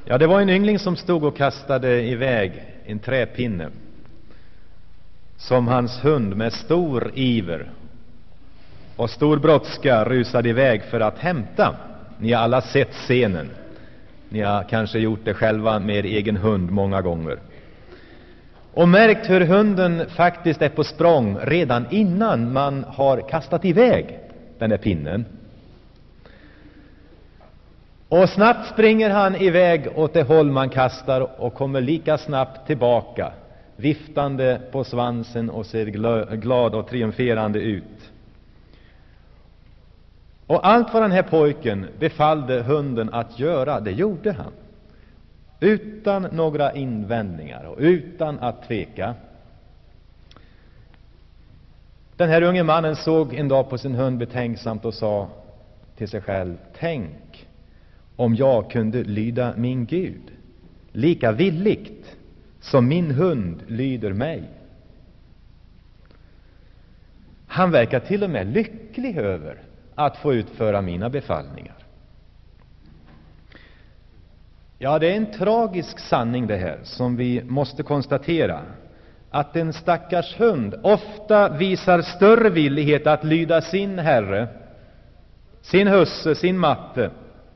Ja, det var en yngling som stod och kastade iväg en träpinne som hans hund med stor iver och stor brådska rusade iväg för att hämta. Ni har alla sett scenen. Ni har kanske gjort det själva med er egen hund många gånger. Och märkt hur hunden faktiskt är på språng redan innan man har kastat iväg den här pinnen. Och snabbt springer han iväg åt det håll man kastar och kommer lika snabbt tillbaka, viftande på svansen och ser glad och triumferande ut. Och allt vad den här pojken befallde hunden att göra, det gjorde han. Utan några invändningar och utan att tveka. Den här unge mannen såg en dag på sin hund betänksamt och sa till sig själv: tänk om jag kunde lyda min Gud lika villigt som min hund lyder mig. Han verkar till och med lycklig över att få utföra mina befallningar. Ja, det är en tragisk sanning det här som vi måste konstatera, att en stackars hund ofta visar större villighet att lyda sin herre, sin husse, sin matte,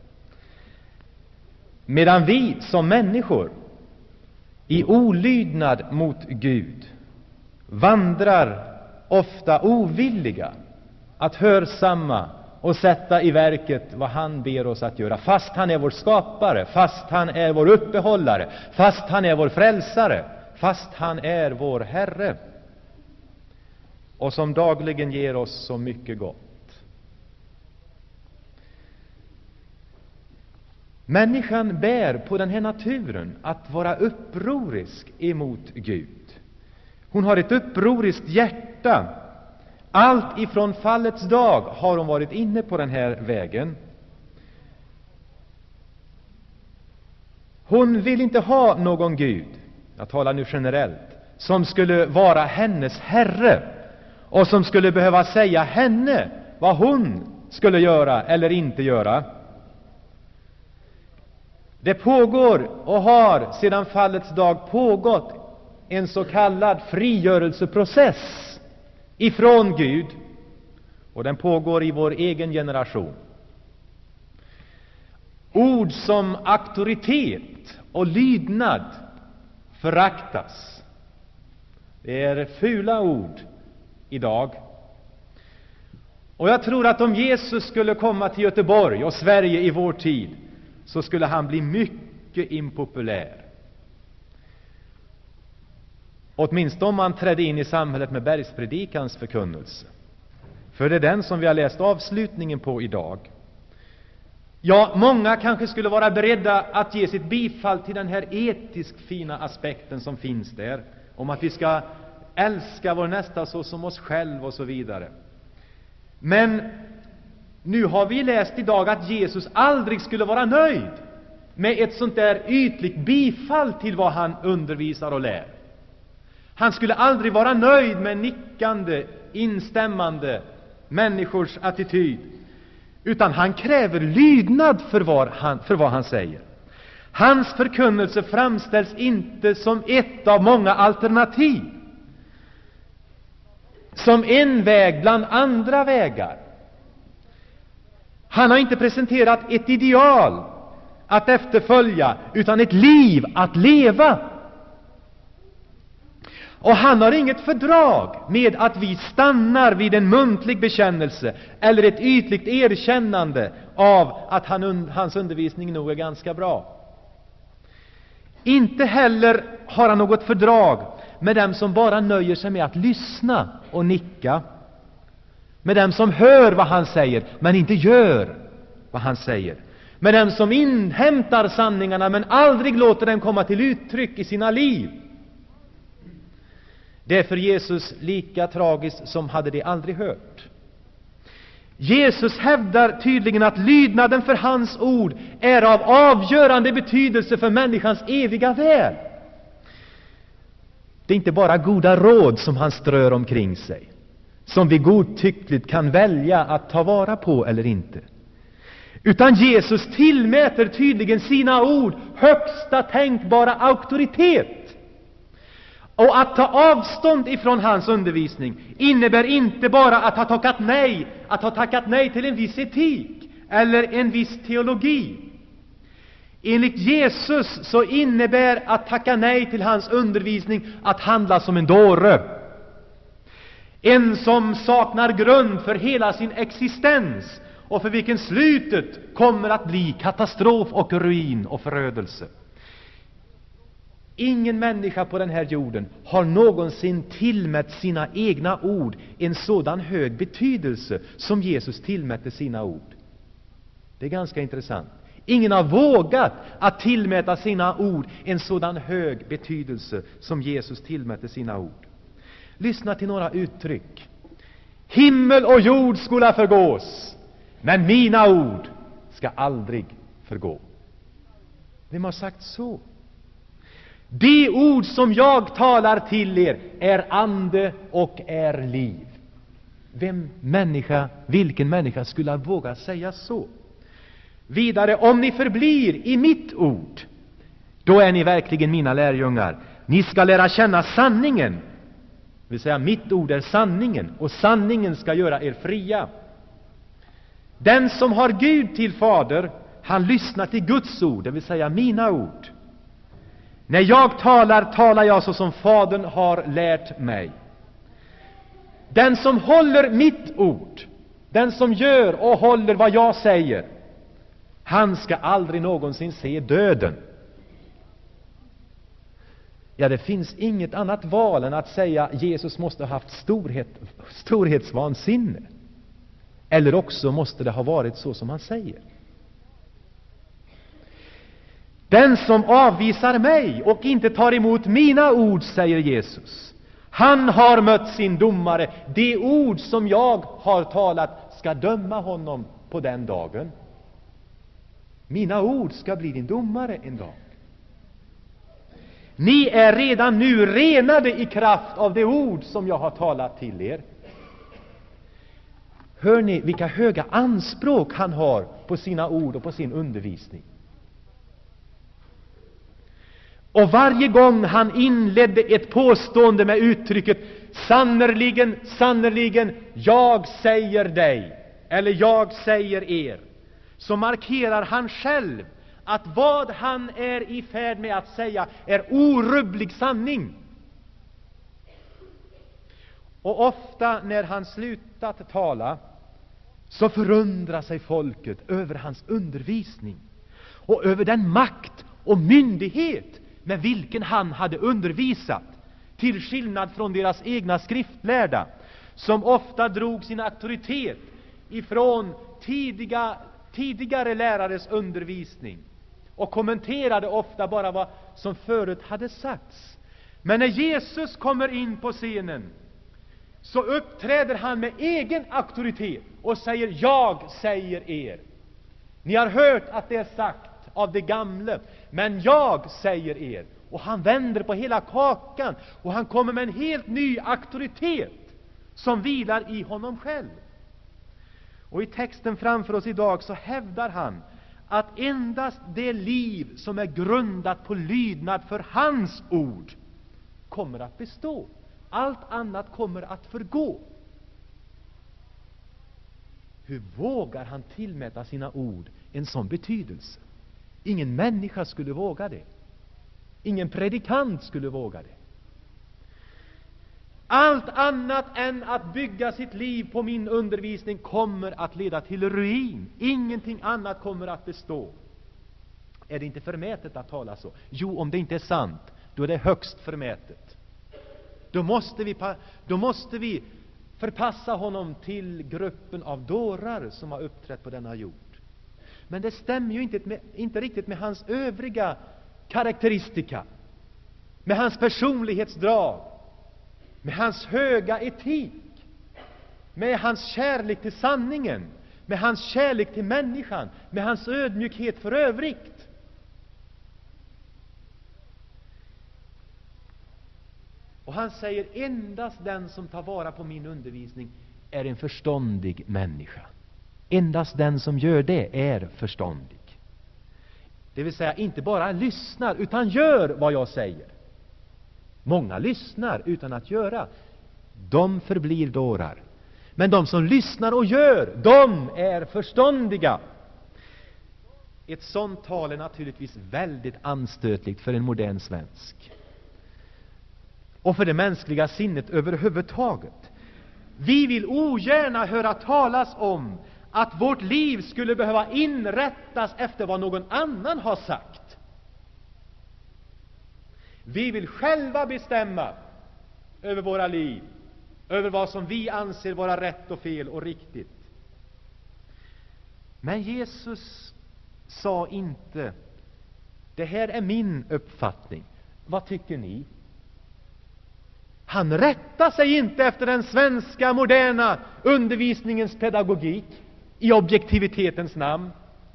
medan vi som människor i olydnad mot Gud vandrar ofta ovilliga att hörsamma och sätta i verket vad han ber oss att göra, fast han är vår skapare, fast han är vår uppehållare, fast han är vår frälsare, fast han är vår Herre, och som dagligen ger oss så mycket gott. Människan bär på den här naturen att vara upprorisk emot Gud. Hon har ett upproriskt hjärta. Allt ifrån fallets dag har hon varit inne på den här vägen. Hon vill inte ha någon Gud, jag talar nu generellt, som skulle vara hennes herre och som skulle behöva säga henne vad hon skulle göra eller inte göra. Det pågår och har sedan fallets dag pågått en så kallad frigörelseprocess ifrån Gud, och den pågår i vår egen generation. Ord som auktoritet och lydnad föraktas. Det är fula ord idag. Och jag tror att om Jesus skulle komma till Göteborg och Sverige i vår tid, så skulle han bli mycket impopulär. Åtminstone om han trädde in i samhället med bergspredikans förkunnelse. För det är den som vi har läst avslutningen på idag. Ja, många kanske skulle vara beredda att ge sitt bifall till den här etiskt fina aspekten som finns där, om att vi ska älska vår nästa så som oss själv och så vidare. Men nu har vi läst idag att Jesus aldrig skulle vara nöjd med ett sånt där ytligt bifall till vad han undervisar och lär. Han skulle aldrig vara nöjd med nickande, instämmande människors attityd, utan han kräver lydnad för vad han säger. Hans förkunnelse framställs inte som ett av många alternativ, som en väg bland andra vägar. Han har inte presenterat ett ideal att efterfölja, utan ett liv att leva. Och han har inget fördrag med att vi stannar vid en muntlig bekännelse eller ett ytligt erkännande av att hans undervisning nog är ganska bra. Inte heller har han något fördrag med dem som bara nöjer sig med att lyssna och nicka, med dem som hör vad han säger men inte gör vad han säger, med dem som inhämtar sanningarna men aldrig låter dem komma till uttryck i sina liv. Det är för Jesus lika tragiskt som hade de aldrig hört. Jesus hävdar tydligen att lydnaden för hans ord är av avgörande betydelse för människans eviga väl. Det är inte bara goda råd som han strör omkring sig, som vi godtyckligt kan välja att ta vara på eller inte, Utan Jesus tillmäter tydligen sina ord högsta tänkbara auktoritet. Och att ta avstånd ifrån hans undervisning innebär inte bara att ha tackat nej till en viss etik eller en viss teologi. Enligt Jesus så innebär att tacka nej till hans undervisning att handla som en dåre. En som saknar grund för hela sin existens och för vilken slutet kommer att bli katastrof och ruin och förödelse. Ingen människa på den här jorden har någonsin tillmätt sina egna ord en sådan hög betydelse som Jesus tillmätte sina ord. Det är ganska intressant. Ingen har vågat att tillmäta sina ord en sådan hög betydelse som Jesus tillmätte sina ord. Lyssna till några uttryck. Himmel och jord skola förgås, men mina ord ska aldrig förgå. Vem har sagt så? De ord som jag talar till er är ande och är liv. Vilken människa skulle våga säga så? Vidare, om ni förblir i mitt ord, då är ni verkligen mina lärjungar. Ni ska lära känna sanningen. Det vill säga, mitt ord är sanningen, och sanningen ska göra er fria. Den som har Gud till fader, han lyssnar till Guds ord, det vill säga mina ord. När jag talar jag så som Fadern har lärt mig. Den som håller mitt ord, den som gör och håller vad jag säger, han ska aldrig någonsin se döden. Ja, det finns inget annat val än att säga Jesus måste ha haft storhetsvansinne. Eller också måste det ha varit så som han säger. Den som avvisar mig och inte tar emot mina ord, säger Jesus, han har mött sin domare. De ord som jag har talat ska döma honom på den dagen. Mina ord ska bli din domare en dag. Ni är redan nu renade i kraft av de ord som jag har talat till er. Hör ni vilka höga anspråk han har på sina ord och på sin undervisning? Och varje gång han inledde ett påstående med uttrycket sannerligen, sannerligen, jag säger dig, eller jag säger er, så markerar han själv att vad han är i färd med att säga är orubblig sanning. Och ofta när han slutat tala, så förundrar sig folket över hans undervisning och över den makt och myndighet med vilken han hade undervisat, till skillnad från deras egna skriftlärda, som ofta drog sin auktoritet ifrån tidigare lärares undervisning och kommenterade ofta bara vad som förut hade sagts. Men när Jesus kommer in på scenen, så uppträder han med egen auktoritet och säger, jag säger er. Ni har hört att det är sagt av det gamla, men jag säger er. Och han vänder på hela kakan, och han kommer med en helt ny auktoritet som vilar i honom själv. Och i texten framför oss idag så hävdar han att endast det liv som är grundat på lydnad för hans ord kommer att bestå. Allt annat kommer att förgå. Hur vågar han tillmäta sina ord en sån betydelse? Ingen människa skulle våga det. Ingen predikant skulle våga det. Allt annat än att bygga sitt liv på min undervisning kommer att leda till ruin. Ingenting annat kommer att bestå. Är det inte förmätet att tala så? Jo, om det inte är sant, då är det högst förmätet. Då måste vi förpassa honom till gruppen av dårar som har uppträtt på denna jord. Men det stämmer ju inte riktigt med hans övriga karaktäristika, med hans personlighetsdrag, med hans höga etik, med hans kärlek till sanningen, med hans kärlek till människan, med hans ödmjukhet för övrigt. Och han säger, endast den som tar vara på min undervisning är en förståndig människa. Endast den som gör det är förståndig. Det vill säga inte bara lyssnar utan gör vad jag säger. Många lyssnar utan att göra. De förblir dårar. Men de som lyssnar och gör, de är förståndiga. Ett sånt tal är naturligtvis väldigt anstötligt för en modern svensk. Och för det mänskliga sinnet överhuvudtaget. Vi vill ogärna höra talas om att vårt liv skulle behöva inrättas efter vad någon annan har sagt. Vi vill själva bestämma över våra liv, över vad som vi anser vara rätt och fel och riktigt. Men Jesus sa inte: det här är min uppfattning, vad tycker ni? Han rättar sig inte efter den svenska moderna undervisningens pedagogik i objektivitetens namn.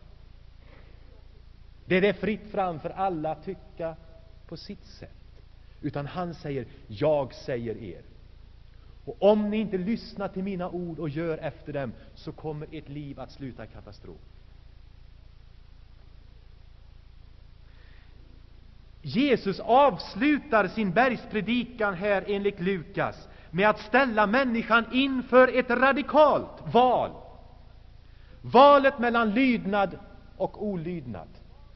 Det är fritt fram för alla att tycka på sitt sätt. Utan han säger: jag säger er. Och om ni inte lyssnar till mina ord och gör efter dem, så kommer ert liv att sluta i katastrof. Jesus avslutar sin bergspredikan här enligt Lukas med att ställa människan inför ett radikalt val. Valet mellan lydnad och olydnad.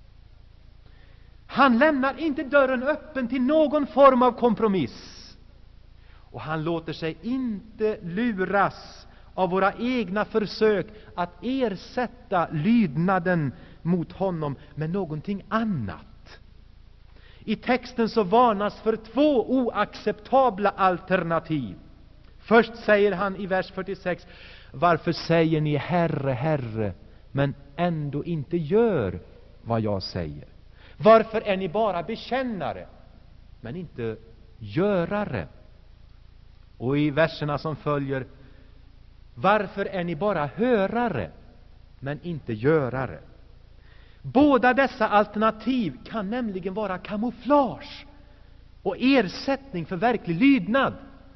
Han lämnar inte dörren öppen till någon form av kompromiss. Och han låter sig inte luras av våra egna försök att ersätta lydnaden mot honom med någonting annat. I texten så varnas för två oacceptabla alternativ. Först säger han i vers 46: varför säger ni Herre, Herre, men ändå inte gör vad jag säger? Varför är ni bara bekännare, men inte görare? Och i verserna som följer: varför är ni bara hörare, men inte görare? Båda dessa alternativ kan nämligen vara kamouflage och ersättning för verklig lydnad.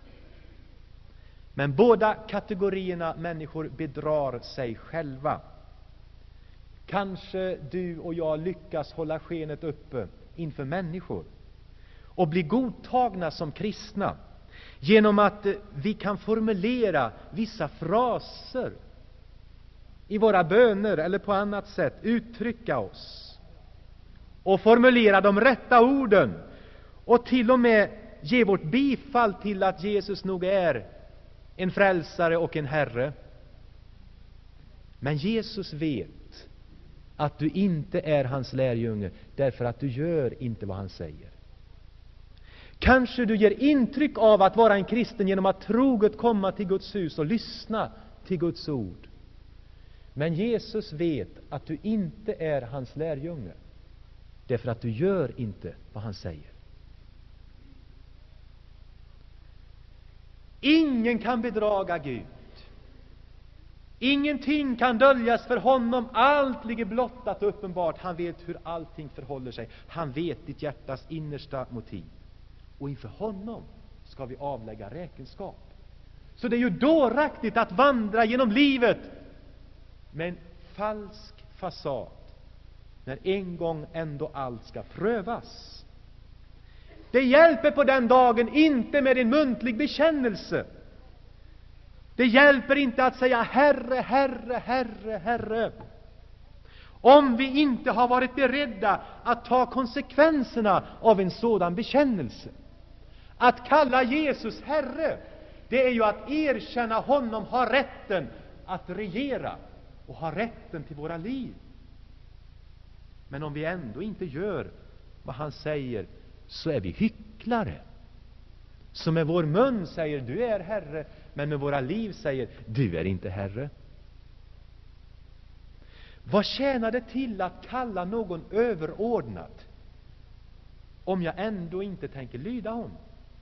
Men båda kategorierna människor bedrar sig själva. Kanske du och jag lyckas hålla skenet uppe inför människor och bli godtagna som kristna genom att vi kan formulera vissa fraser i våra böner eller på annat sätt uttrycka oss och formulera de rätta orden och till och med ge vårt bifall till att Jesus nog är en frälsare och en herre. Men Jesus vet att du inte är hans lärjunge därför att du gör inte vad han säger. Kanske du ger intryck av att vara en kristen genom att troget komma till Guds hus och lyssna till Guds ord. Men Jesus vet att du inte är hans lärjunge därför att du gör inte vad han säger. Ingen kan bedraga Gud. Ingenting kan döljas för honom. Allt ligger blottat och uppenbart. Han vet hur allting förhåller sig. Han vet ditt hjärtas innersta motiv. Och inför honom ska vi avlägga räkenskap. Så det är ju dåraktigt att vandra genom livet med en falsk fasad, när en gång ändå allt ska prövas. Det hjälper på den dagen inte med en muntlig bekännelse. Det hjälper inte att säga Herre, Herre, Herre, Herre, om vi inte har varit beredda att ta konsekvenserna av en sådan bekännelse. Att kalla Jesus Herre, det är ju att erkänna honom har rätten att regera och ha rätten till våra liv. Men om vi ändå inte gör vad han säger, så är vi hycklare. Så med vår mun säger du är Herre, men med våra liv säger du är inte Herre. Vad tjänar det till att kalla någon överordnad om jag ändå inte tänker lyda honom?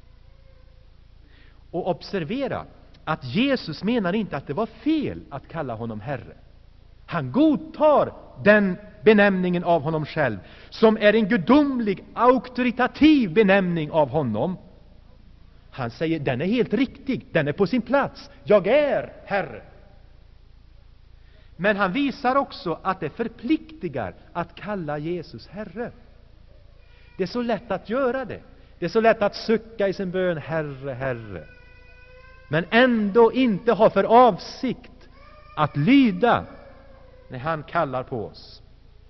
Och observera att Jesus menar inte att det var fel att kalla honom Herre. Han godtar den benämningen av honom själv, som är en gudomlig, auktoritativ benämning av honom. Han säger, den är helt riktig, den är på sin plats. Jag är Herre. Men han visar också att det förpliktigar att kalla Jesus Herre. Det är så lätt att göra det. Det är så lätt att sucka i sin bön, Herre, Herre. Men ändå inte ha för avsikt att lyda när han kallar på oss.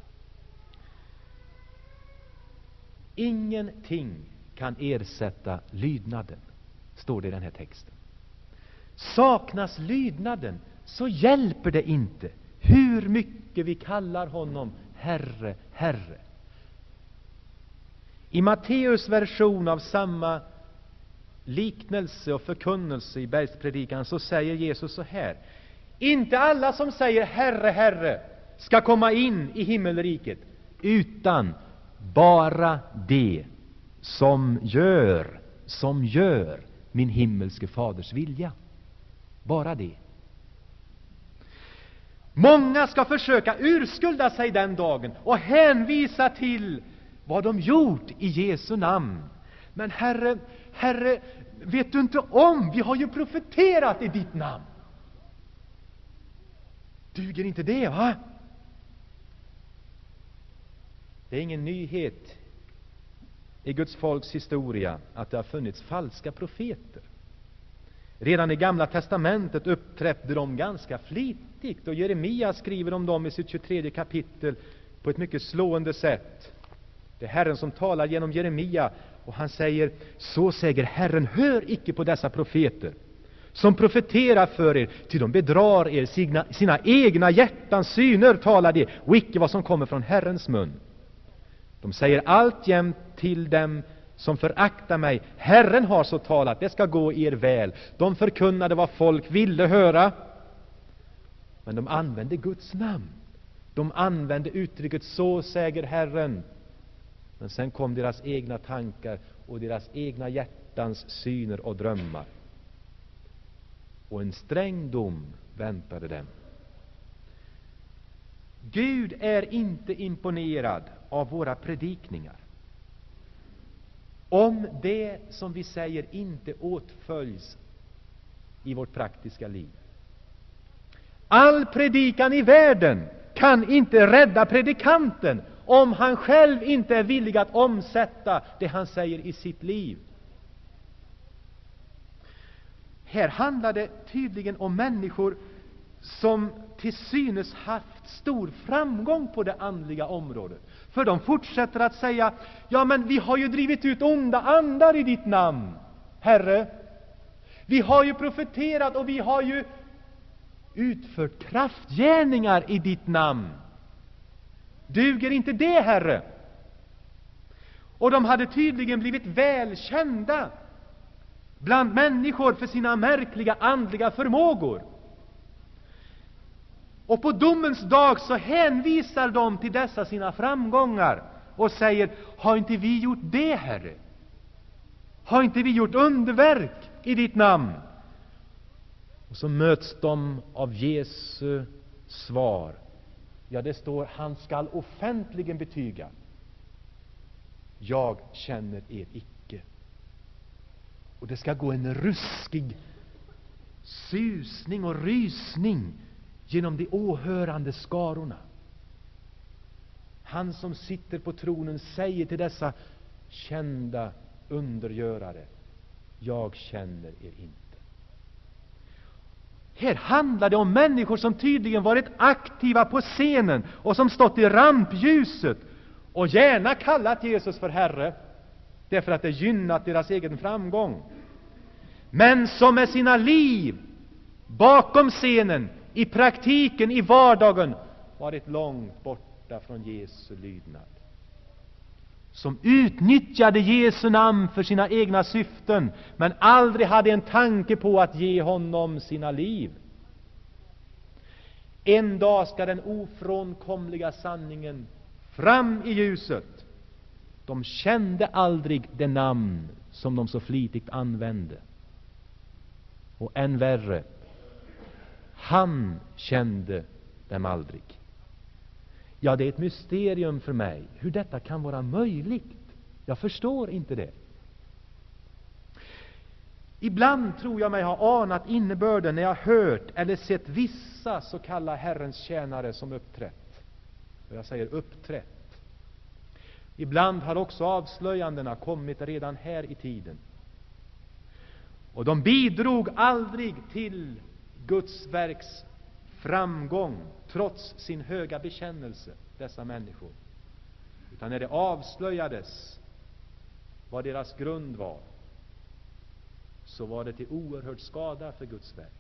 Ingenting kan ersätta lydnaden, står det i den här texten. Saknas lydnaden så hjälper det inte hur mycket vi kallar honom Herre, Herre. I Matteus version av samma liknelse och förkunnelse i bergspredikan så säger Jesus så här: inte alla som säger Herre, Herre ska komma in i himmelriket, utan bara det som gör min himmelske faders vilja. Bara det. Många ska försöka urskulda sig den dagen och hänvisa till vad de gjort i Jesu namn. Men Herre, vet du inte om? Vi har ju profeterat i ditt namn. Duger inte det, va? Det är ingen nyhet i Guds folks historia att det har funnits falska profeter. Redan i Gamla testamentet uppträdde de ganska flitigt, och Jeremia skriver om dem i sitt 23 kapitel på ett mycket slående sätt. Det är Herren som talar genom Jeremia, och han säger: så säger Herren, hör icke på dessa profeter som profeterar för er, ty de bedrar er, sina egna hjärtans syner talar de, och icke vad som kommer från Herrens mun. De säger alltjämt till dem som föraktar mig, Herren har så talat, det ska gå er väl. De förkunnade vad folk ville höra, men de använde Guds namn. De använde uttrycket så säger Herren. Men sen kom deras egna tankar och deras egna hjärtans syner och drömmar. Och en sträng dom väntade dem. Gud är inte imponerad av våra predikningar, om det som vi säger inte åtföljs i vårt praktiska liv. All predikan i världen kan inte rädda predikanten om han själv inte är villig att omsätta det han säger i sitt liv. Här handlar det tydligen om människor som till synes haft stor framgång på det andliga området. För de fortsätter att säga: ja, men vi har ju drivit ut onda andar i ditt namn, Herre. Vi har ju profeterat och vi har ju utfört kraftgärningar i ditt namn. Duger inte det, Herre? Och de hade tydligen blivit välkända bland människor för sina märkliga andliga förmågor. Och på domens dag så hänvisar de till dessa sina framgångar och säger: har inte vi gjort det, Herre? Har inte vi gjort underverk i ditt namn? Och så möts de av Jesu svar. Ja, det står: han skall offentligen betyga: jag känner er icke. Och det ska gå en ruskig susning och rysning genom de åhörande skarorna. Han som sitter på tronen säger till dessa kända undergörare: jag känner er inte. Här handlar det om människor som tydligen varit aktiva på scenen och som stått i rampljuset och gärna kallat Jesus för Herre, därför att det gynnat deras egen framgång, men som med sina liv bakom scenen, i praktiken, i vardagen, varit långt borta från Jesu lydnad. Som utnyttjade Jesu namn för sina egna syften, men aldrig hade en tanke på att ge honom sina liv. En dag ska den ofrånkomliga sanningen fram i ljuset. De kände aldrig det namn som de så flitigt använde. Och än värre, han kände dem aldrig. Ja, det är ett mysterium för mig hur detta kan vara möjligt. Jag förstår inte det. Ibland tror jag mig ha anat innebörden när jag hört eller sett vissa så kallade Herrens tjänare som uppträtt. Och jag säger uppträtt. Ibland har också avslöjandena kommit redan här i tiden. Och de bidrog aldrig till Guds verks framgång trots sin höga bekännelse, dessa människor. Utan när det avslöjades vad deras grund var, så var det till oerhörd skada för Guds verk.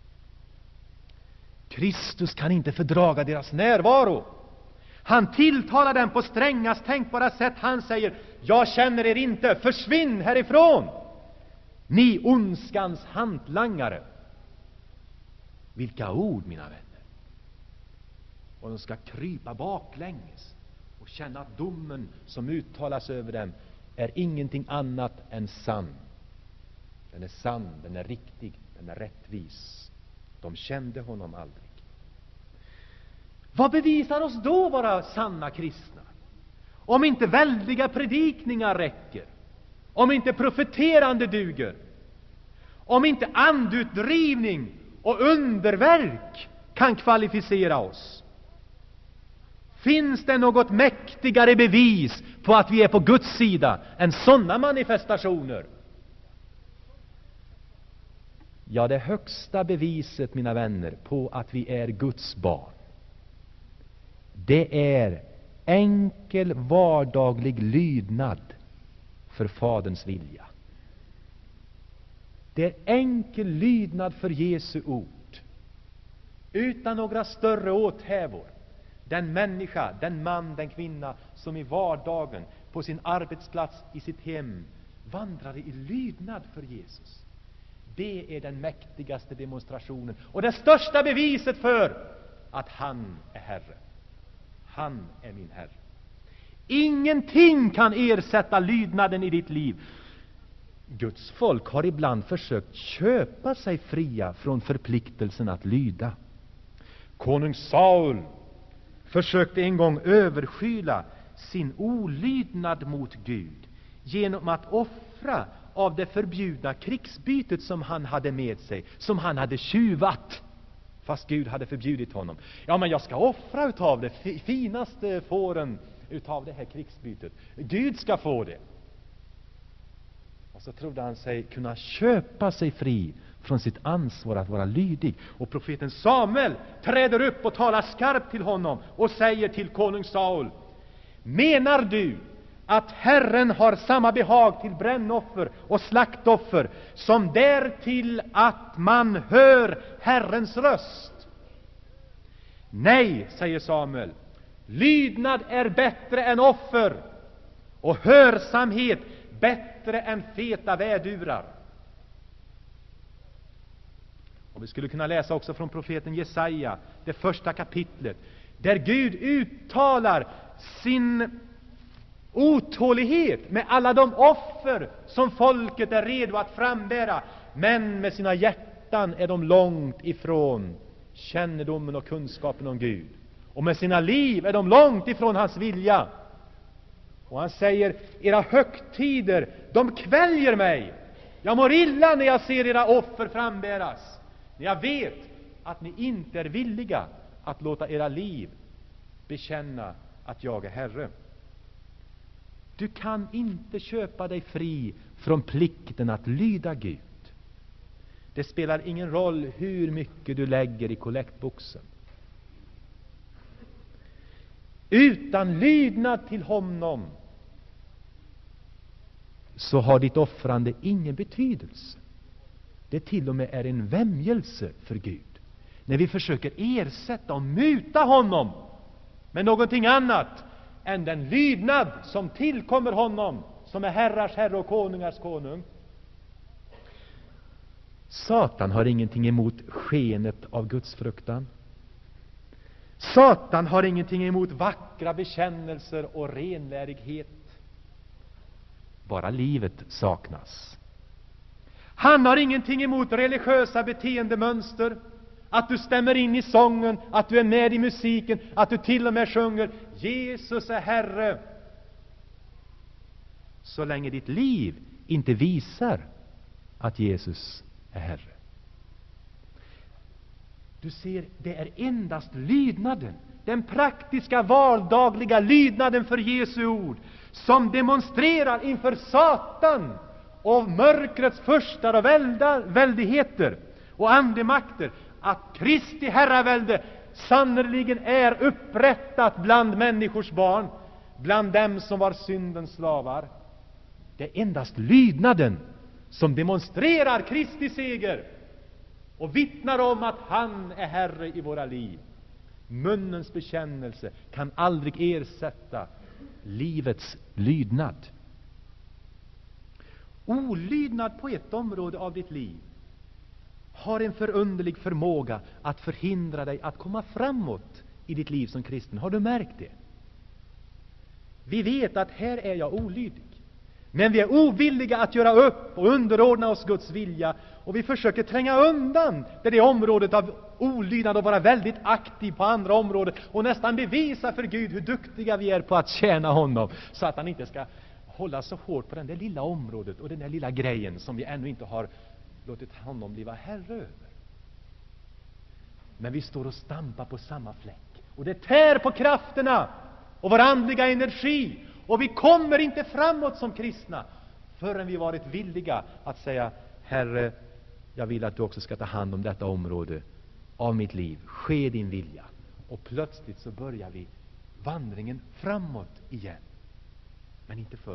Kristus kan inte fördraga deras närvaro. Han tilltalar dem på strängast tänkbara sätt. Han säger: jag känner er inte, försvinn härifrån, ni ondskans hantlangare. Vilka ord, mina vänner! Och de ska krypa baklänges och känna att domen som uttalas över dem är ingenting annat än sann. Den är sann, den är riktig, den är rättvis. De kände honom aldrig. Vad bevisar oss då vara sanna kristna? Om inte väldiga predikningar räcker, om inte profeterande duger, om inte andutdrivning och underverk kan kvalificera oss. Finns det något mäktigare bevis på att vi är på Guds sida än sådana manifestationer? Ja, det högsta beviset, mina vänner, på att vi är Guds barn, det är enkel vardaglig lydnad för Faderns vilja. Det är enkel lydnad för Jesu ord, utan några större åthävor. Den människa, den man, den kvinna som i vardagen, på sin arbetsplats, i sitt hem, vandrar i lydnad för Jesus, det är den mäktigaste demonstrationen och det största beviset för att han är Herre. Han är min Herre. Ingenting kan ersätta lydnaden i ditt liv. Guds folk har ibland försökt köpa sig fria från förpliktelsen att lyda. Konung Saul försökte en gång överskyla sin olydnad mot Gud genom att offra av det förbjudna krigsbytet som han hade med sig, som han hade tjuvat, fast Gud hade förbjudit honom. Ja, men jag ska offra utav det finaste fåren utav det här krigsbytet. Gud ska få det. Och så trodde han sig kunna köpa sig fri från sitt ansvar att vara lydig. Och profeten Samuel träder upp och talar skarpt till honom och säger till konung Saul: menar du att Herren har samma behag till brännoffer och slaktoffer som därtill att man hör Herrens röst? Nej, säger Samuel, lydnad är bättre än offer och hörsamhet bättre än feta vädurar. Och vi skulle kunna läsa också från profeten Jesaja, det första kapitlet, där Gud uttalar sin otålighet med alla de offer som folket är redo att frambära, men med sina hjärtan är de långt ifrån kännedomen och kunskapen om Gud, och med sina liv är de långt ifrån hans vilja. Och han säger: era högtider, de kväljer mig. Jag mår illa när jag ser era offer frambäras, när jag vet att ni inte är villiga att låta era liv bekänna att jag är Herre. Du kan inte köpa dig fri från plikten att lyda Gud. Det spelar ingen roll hur mycket du lägger i kollektboxen. Utan lydnad till honom så har ditt offrande ingen betydelse. Det till och med är en vämjelse för Gud när vi försöker ersätta och muta honom med någonting annat än den lydnad som tillkommer honom som är herrars herre och konungars konung. Satan har ingenting emot skenet av Guds fruktan. Satan har ingenting emot vackra bekännelser och renlärighet. Bara livet saknas. Han har ingenting emot religiösa beteendemönster, att du stämmer in i sången, att du är med i musiken, att du till och med sjunger Jesus är Herre, så länge ditt liv inte visar att Jesus är Herre. Du ser, det är endast lydnaden, den praktiska vardagliga lydnaden för Jesu ord, som demonstrerar inför Satan och mörkrets furstar och väldigheter och andemakter att Kristi herravälde sannerligen är upprättat bland människors barn, bland dem som var syndens slavar. Det är endast lydnaden som demonstrerar Kristi seger och vittnar om att han är Herre i våra liv. Munnens bekännelse kan aldrig ersätta livets lydnad. Olydnad på ett område av ditt liv har en förunderlig förmåga att förhindra dig att komma framåt i ditt liv som kristen. Har du märkt det? Vi vet att här är jag olydig, men vi är ovilliga att göra upp och underordna oss Guds vilja, och vi försöker tränga undan det området av olydnad och vara väldigt aktiv på andra områden och nästan bevisa för Gud hur duktiga vi är på att tjäna honom, så att han inte ska hålla så hårt på den där lilla området och den där lilla grejen som vi ännu inte har låtit honom bli herre över. Men vi står och stampar på samma fläck, och det tär på krafterna och vår andliga energi, och vi kommer inte framåt som kristna förrän vi varit villiga att säga: Herre, jag vill att du också ska ta hand om detta område av mitt liv. Ske din vilja. Och plötsligt så börjar vi vandringen framåt igen. Men inte förr.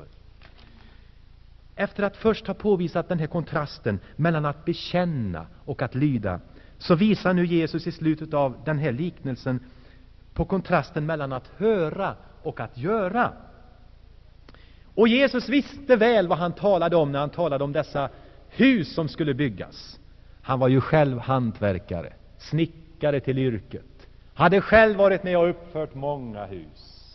Efter att först ha påvisat den här kontrasten mellan att bekänna och att lyda, så visar nu Jesus i slutet av den här liknelsen på kontrasten mellan att höra och att göra. Och Jesus visste väl vad han talade om när han talade om dessa hus som skulle byggas. Han var ju själv hantverkare, snickare till yrket. Hade själv varit med och uppfört många hus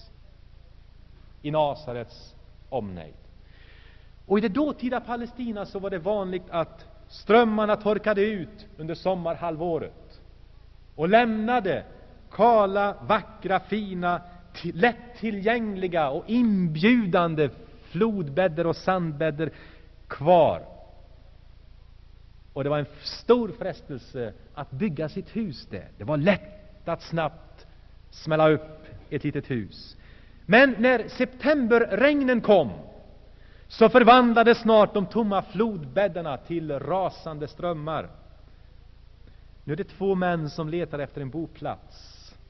i Nasarets omnejd. Och i det dåtida Palestina så var det vanligt att strömmarna torkade ut under sommarhalvåret och lämnade kala, vackra, fina, lättillgängliga och inbjudande flodbäddar och sandbäddar kvar. Och det var en stor frestelse att bygga sitt hus där. Det var lätt att snabbt smälla upp ett litet hus. Men när septemberregnen kom, så förvandlades snart de tomma flodbäddarna till rasande strömmar. Nu är det 2 män som letar efter en boplats.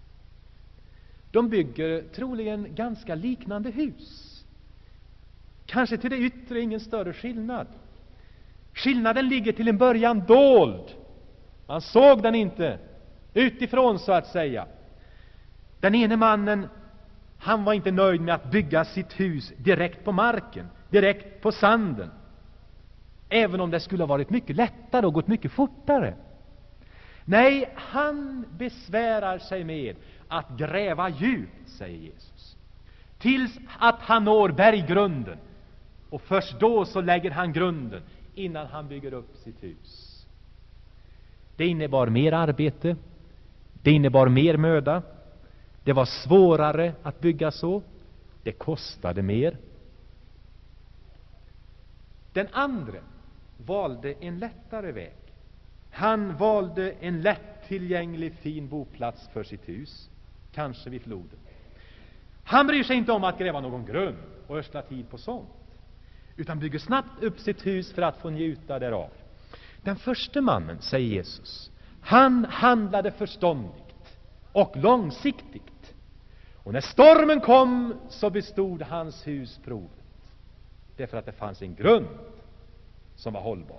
De bygger troligen ganska liknande hus. Kanske till det yttre ingen större skillnad. Skillnaden ligger till en början dold. Man såg den inte utifrån, så att säga. Den ene mannen, han var inte nöjd med att bygga sitt hus direkt på marken, direkt på sanden, även om det skulle ha varit mycket lättare och gått mycket fortare. Nej, han besvärar sig med att gräva djupt, säger Jesus, tills att han når berggrunden, och först då så lägger han grunden innan han bygger upp sitt hus. Det innebar mer arbete, det innebar mer möda, det var svårare att bygga så, det kostade mer. Den andra valde en lättare väg. Han valde en lättillgänglig fin boplats för sitt hus, kanske vid floden. Han bryr sig inte om att gräva någon grund och ödsla tid på sånt, utan bygger snabbt upp sitt hus för att få njuta därav. Den första mannen, säger Jesus, han handlade förståndigt och långsiktigt. Och när stormen kom så bestod hans hus provet. Därför att det fanns en grund som var hållbar.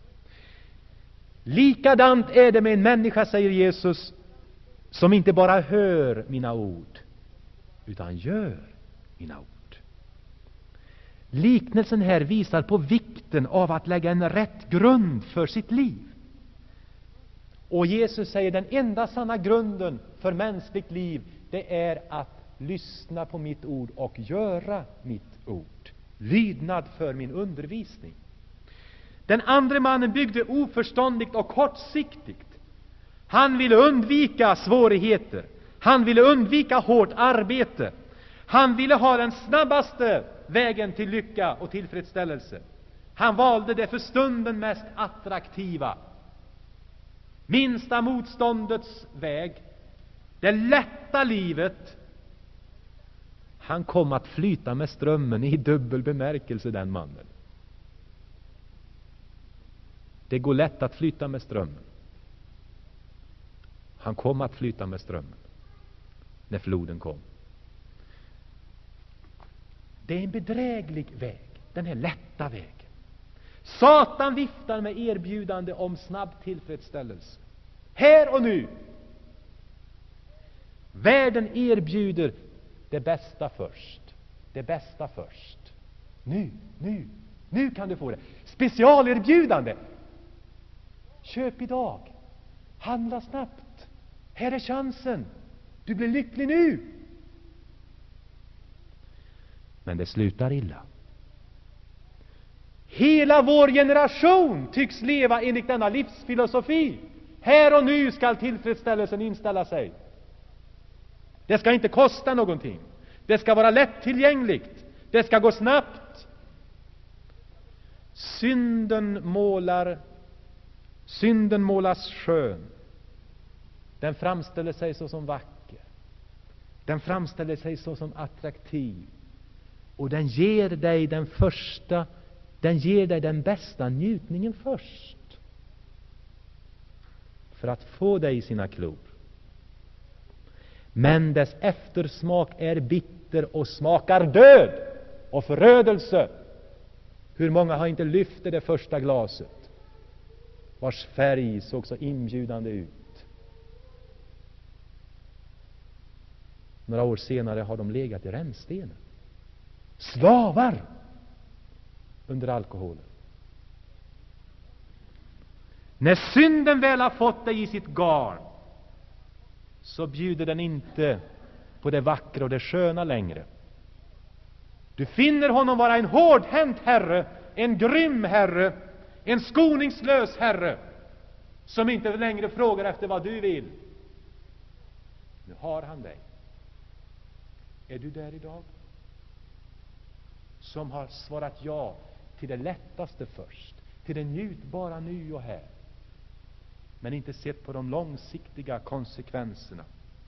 Likadant är det med en människa, säger Jesus, som inte bara hör mina ord, utan gör mina ord. Liknelsen här visar på vikten av att lägga en rätt grund för sitt liv. Och Jesus säger den enda sanna grunden för mänskligt liv, det är att lyssna på mitt ord och göra mitt ord. Lydnad för min undervisning. Den andra mannen byggde oförståndigt och kortsiktigt. Han ville undvika svårigheter. Han ville undvika hårt arbete. Han ville ha den snabbaste vägen till lycka och tillfredsställelse. Han valde det för stunden mest attraktiva. Minsta motståndets väg. Det lätta livet. Han kom att flyta med strömmen i dubbel bemärkelse, den mannen. Det går lätt att flyta med strömmen. Han kom att flyta med strömmen när floden kom. Det är en bedräglig väg, den här lätta vägen. Satan viftar med erbjudande om snabb tillfredsställelse. Här och nu. Världen erbjuder det bästa först. Det bästa först. Nu kan du få det. Specialerbjudande. Köp idag. Handla snabbt. Här är chansen. Du blir lycklig nu. Men det slutar illa. Hela vår generation tycks leva enligt denna livsfilosofi. Här och nu ska tillfredsställelsen inställa sig. Det ska inte kosta någonting. Det ska vara lättillgängligt. Det ska gå snabbt. Synden målas skön. Den framställer sig så som vacker. Den framställer sig så som attraktiv. Och den ger dig den bästa njutningen först. För att få dig i sina klor. Men dess eftersmak är bitter och smakar död och förödelse. Hur många har inte lyft det första glaset, vars färg såg så inbjudande ut? Några år senare har de legat i rännstenen. Slavar under alkoholen. När synden väl har fått dig i sitt garn, så bjuder den inte på det vackra och det sköna längre. Du finner honom vara en hårdhänt herre, en grym herre, en skoningslös herre, som inte längre frågar efter vad du vill. Nu har han dig. Är du där idag? Som har svarat ja till det lättaste först, till det njutbara nu och här, men inte sett på de långsiktiga konsekvenserna.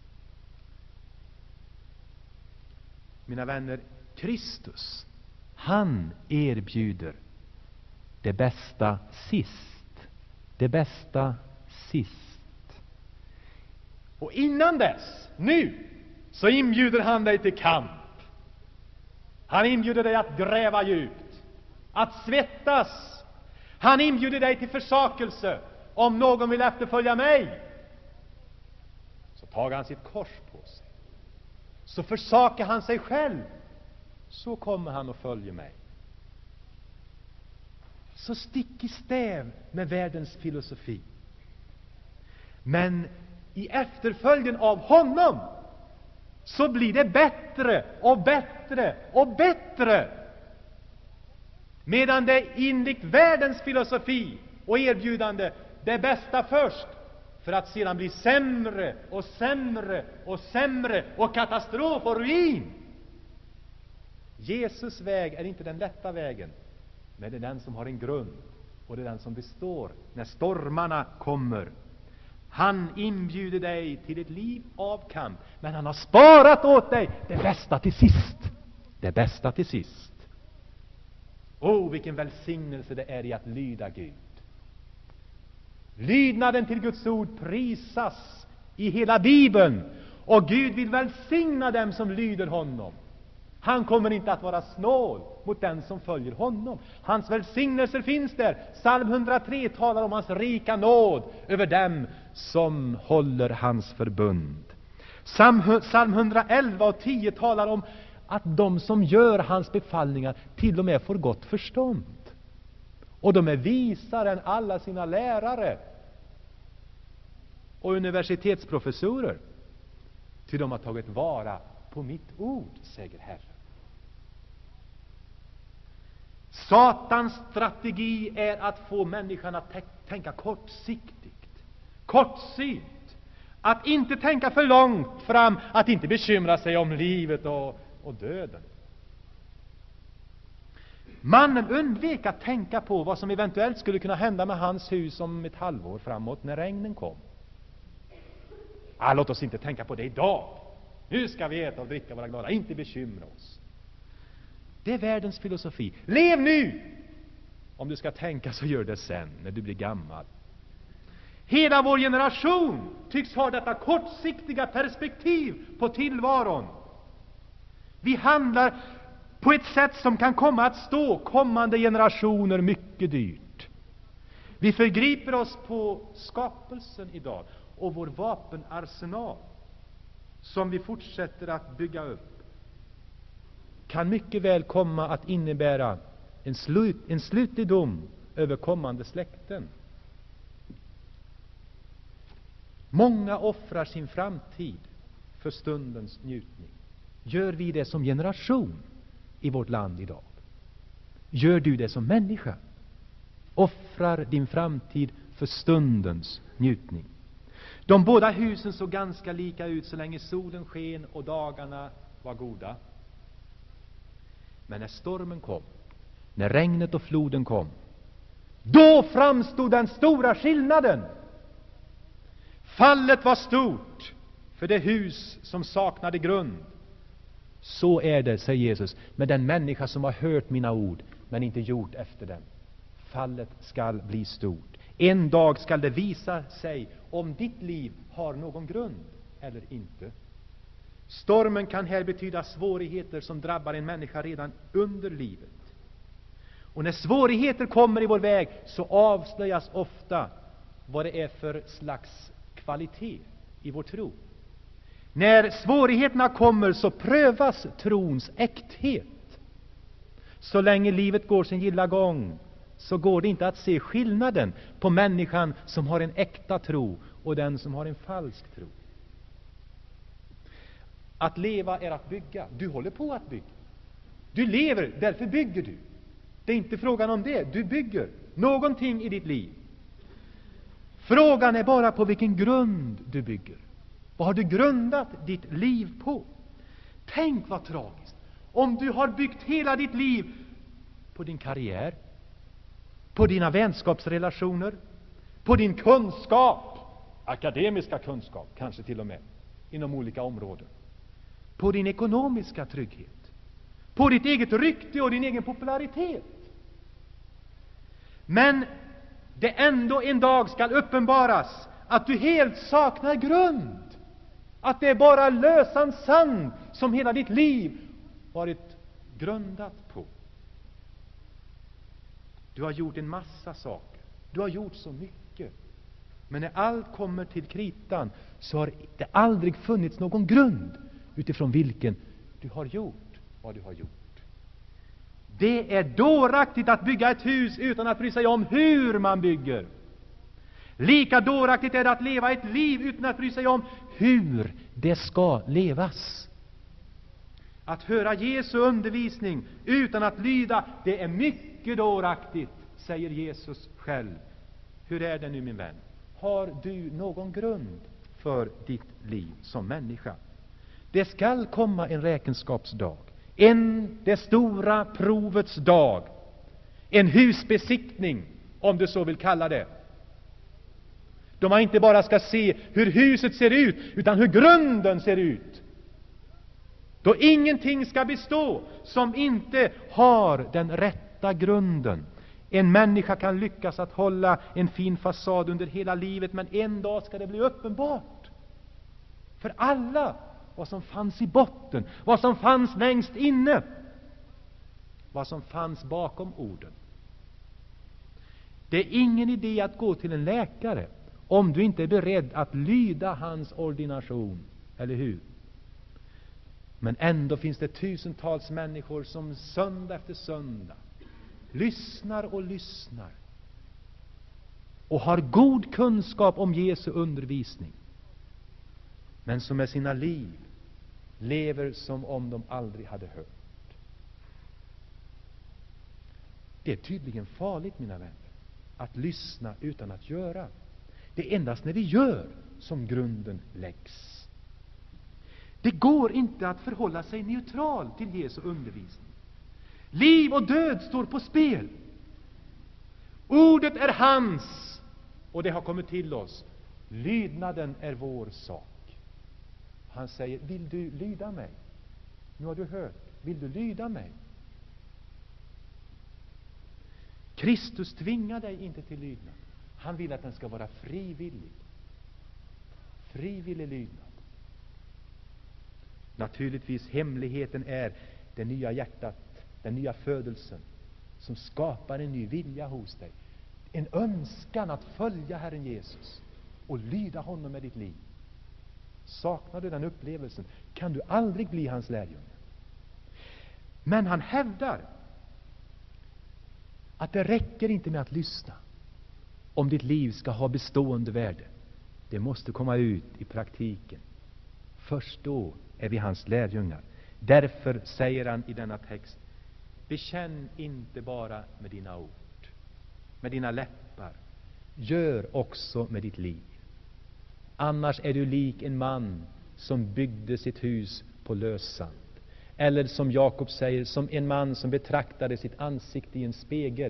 Mina vänner, Kristus, han erbjuder det bästa sist. Det bästa sist. Och innan dess, nu, så inbjuder han dig till kamp. Han inbjuder dig att gräva djupt, att svettas. Han inbjuder dig till försakelse. Om någon vill efterfölja mig, så tar han sitt kors på sig. Så försakar han sig själv. Så kommer han och följer mig. Så stick i stäv med världens filosofi. Men i efterföljen av honom, så blir det bättre och bättre och bättre. Medan det enligt världens filosofi och erbjudande det bästa först, för att sedan bli sämre och sämre och sämre och katastrof och ruin. Jesus väg är inte den lätta vägen, men det är den som har en grund, och det är den som består när stormarna kommer. Han inbjuder dig till ett liv av kamp, men han har sparat åt dig det bästa till sist. Det bästa till sist. Vilken välsignelse det är i att lyda Gud. Lydnaden till Guds ord prisas i hela Bibeln, och Gud vill välsigna dem som lyder honom. Han kommer inte att vara snål mot den som följer honom. Hans välsignelser finns där. Psalm 103 talar om hans rika nåd över dem som håller hans förbund. Psalm 111 och 10 talar om att de som gör hans befallningar till och med får gott förstånd. Och de är visare än alla sina lärare och universitetsprofessorer. Till de har tagit vara på mitt ord, säger Herren. Satans strategi är att få människan att tänka kortsiktigt, kortsynt, att inte tänka för långt fram, att inte bekymra sig om livet och döden. Mannen undvek att tänka på vad som eventuellt skulle kunna hända med hans hus om ett halvår framåt när regnen kom. Låt oss inte tänka på det idag. Nu ska vi äta och dricka och vara glada, inte bekymra oss. Det är världens filosofi. Lev nu! Om du ska tänka så gör det sen, när du blir gammal. Hela vår generation tycks ha detta kortsiktiga perspektiv på tillvaron. Vi handlar på ett sätt som kan komma att stå kommande generationer mycket dyrt. Vi förgriper oss på skapelsen idag och vår vapenarsenal som vi fortsätter att bygga upp kan mycket väl komma att innebära en slutlig dom över kommande släkten. Många offrar sin framtid för stundens njutning. Gör vi det som generation i vårt land idag? Gör du det som människa? Offrar din framtid för stundens njutning. De båda husen såg ganska lika ut så länge solen sken och dagarna var goda. Men när stormen kom, när regnet och floden kom, då framstod den stora skillnaden. Fallet var stort för det hus som saknade grund. Så är det, säger Jesus, med den människa som har hört mina ord men inte gjort efter dem. Fallet skall bli stort. En dag skall det visa sig om ditt liv har någon grund eller inte. Stormen kan här betyda svårigheter som drabbar en människa redan under livet. Och när svårigheter kommer i vår väg så avslöjas ofta vad det är för slags kvalitet i vår tro. När svårigheterna kommer så prövas trons äkthet. Så länge livet går sin gilla gång så går det inte att se skillnaden på människan som har en äkta tro och den som har en falsk tro. Att leva är att bygga. Du håller på att bygga. Du lever, därför bygger du. Det är inte frågan om det. Du bygger någonting i ditt liv. Frågan är bara på vilken grund du bygger. Vad har du grundat ditt liv på? Tänk vad tragiskt om du har byggt hela ditt liv på din karriär, på dina vänskapsrelationer, på din kunskap, akademiska kunskap kanske till och med, inom olika områden, på din ekonomiska trygghet, på ditt eget rykte och din egen popularitet. Men det ändå en dag skall uppenbaras att du helt saknar grund. Att det är bara lösan sand som hela ditt liv varit grundat på. Du har gjort en massa saker. Du har gjort så mycket. Men när allt kommer till kritan så har det aldrig funnits någon grund utifrån vilken du har gjort vad du har gjort. Det är dåraktigt att bygga ett hus utan att bry sig om hur man bygger. Lika dåraktigt är det att leva ett liv utan att bry sig om hur det ska levas. Att höra Jesu undervisning utan att lyda, det är mycket dåraktigt, säger Jesus själv. Hur är det nu, min vän? Har du någon grund för ditt liv som människa? Det skall komma en räkenskapsdag. Det stora provets dag. En husbesiktning, om du så vill kalla det. Då man inte bara ska se hur huset ser ut, utan hur grunden ser ut. Då ingenting ska bestå som inte har den rätta grunden. En människa kan lyckas att hålla en fin fasad under hela livet, men en dag ska det bli uppenbart för alla vad som fanns i botten, vad som fanns längst inne, vad som fanns bakom orden. Det är ingen idé att gå till en läkare om du inte är beredd att lyda hans ordination, eller hur? Men ändå finns det tusentals människor som söndag efter söndag lyssnar och har god kunskap om Jesu undervisning, men som med sina liv lever som om de aldrig hade hört. Det är tydligen farligt, mina vänner, att lyssna utan att göra. Det är endast när vi gör som grunden läggs. Det går inte att förhålla sig neutral till Jesu undervisning. Liv och död står på spel. Ordet är hans, och det har kommit till oss. Lydnaden är vår sak. Han säger, vill du lyda mig? Nu har du hört. Vill du lyda mig? Kristus tvingar dig inte till lydnad. Han vill att den ska vara frivillig. Frivillig lydnad. Naturligtvis, hemligheten är det nya hjärtat, den nya födelsen, som skapar en ny vilja hos dig. En önskan att följa Herren Jesus och lyda honom med ditt liv. Saknar du den upplevelsen kan du aldrig bli hans lärjunge. Men han hävdar att det räcker inte med att lyssna om ditt liv ska ha bestående värde. Det måste komma ut i praktiken. Först då är vi hans lärjungar. Därför säger han i denna text, bekänn inte bara med dina ord, med dina läppar. Gör också med ditt liv. Annars är du lik en man som byggde sitt hus på lössand. Eller som Jakob säger, som en man som betraktade sitt ansikte i en spegel.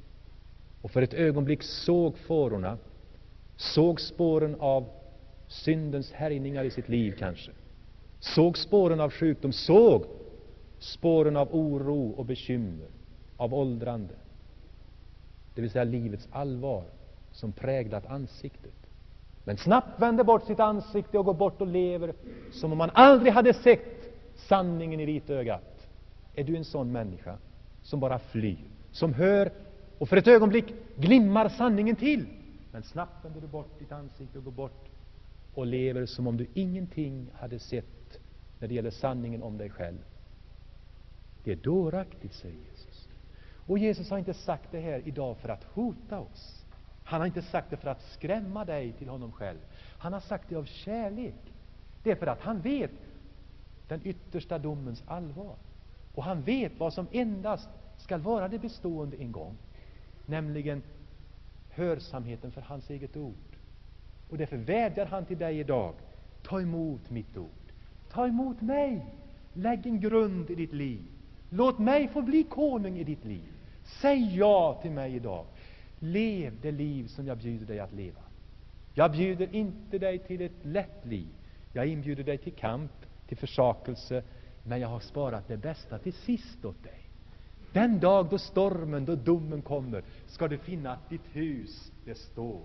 Och för ett ögonblick såg fårorna, såg spåren av syndens härjningar i sitt liv kanske. Såg spåren av sjukdom, såg spåren av oro och bekymmer, av åldrande. Det vill säga livets allvar som präglat ansiktet. Men snabbt vände bort sitt ansikte och går bort och lever som om man aldrig hade sett sanningen i vitögat. Är du en sån människa som bara flyr, som hör och för ett ögonblick glimmar sanningen till, men snabbt vänder du bort ditt ansikte och går bort och lever som om du ingenting hade sett när det gäller sanningen om dig själv? Det är dåraktigt, säger Jesus. Och Jesus har inte sagt det här idag för att hota oss. Han har inte sagt det för att skrämma dig till honom själv. Han har sagt det av kärlek. Det är för att han vet den yttersta domens allvar. Och han vet vad som endast ska vara det bestående en gång. Nämligen hörsamheten för hans eget ord. Och därför vädjar han till dig idag. Ta emot mitt ord. Ta emot mig. Lägg en grund i ditt liv. Låt mig få bli konung i ditt liv. Säg ja till mig idag. Lev det liv som jag bjuder dig att leva. Jag bjuder inte dig till ett lätt liv. Jag inbjuder dig till kamp, till försakelse. Men jag har sparat det bästa till sist åt dig. Den dag då stormen, då domen kommer, ska du finna att ditt hus, det står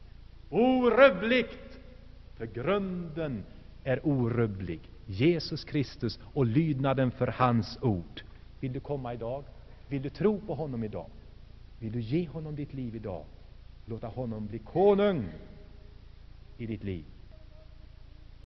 orubbligt. För grunden är orubblig. Jesus Kristus och lydnaden för hans ord. Vill du komma idag? Vill du tro på honom idag? Vill du ge honom ditt liv idag? Låta honom bli konung i ditt liv.